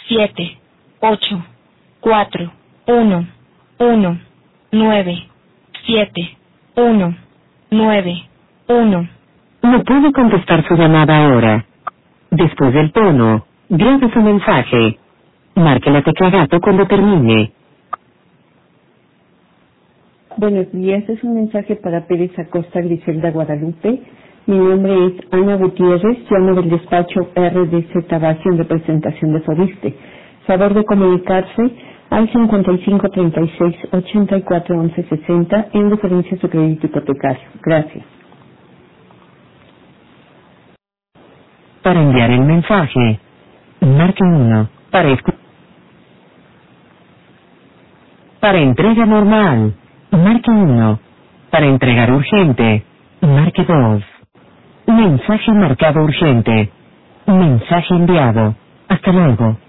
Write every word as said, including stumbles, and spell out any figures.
siete, ocho, cuatro, uno, uno, nueve, siete, uno, nueve, uno. No puede contestar su llamada ahora. Después del tono, grabe su mensaje. Marque la tecla gato cuando termine. Buenos días, es un mensaje para Pérez Acosta Griselda Guadalupe. Mi nombre es Ana Gutiérrez, llamo del despacho R D Z Base en representación de Fobiste. Favor de comunicarse al cincuenta y cinco treinta y seis ochenta y cuatro once sesenta en referencia a su crédito hipotecario. Gracias. Para enviar el mensaje, marque uno. Para escu- Para entrega normal, marque uno. Para entregar urgente, marque dos. Mensaje marcado urgente. Mensaje enviado. Hasta luego.